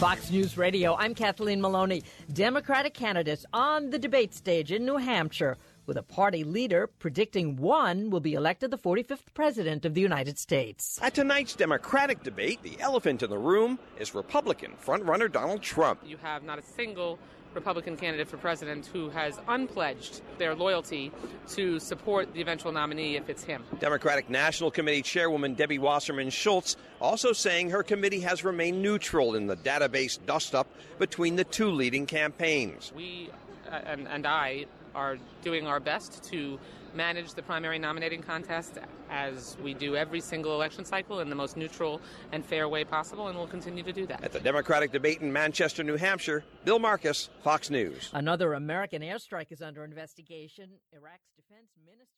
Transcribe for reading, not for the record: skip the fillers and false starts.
Fox News Radio, I'm Kathleen Maloney. Democratic candidates on the debate stage in New Hampshire, with a party leader predicting one will be elected the 45th president of the United States. At tonight's Democratic debate, the elephant in the room is Republican frontrunner Donald Trump. You have not a single Republican candidate for president who has unpledged their loyalty to support the eventual nominee if it's him. Democratic National Committee Chairwoman Debbie Wasserman Schultz also saying her committee has remained neutral in the database dust-up between the two leading campaigns. We and I are doing our best to manage the primary nominating contest as we do every single election cycle in the most neutral and fair way possible, and we'll continue to do that. At the Democratic debate in Manchester, New Hampshire, Bill Marcus, Fox News. Another American airstrike is under investigation. Iraq's defense minister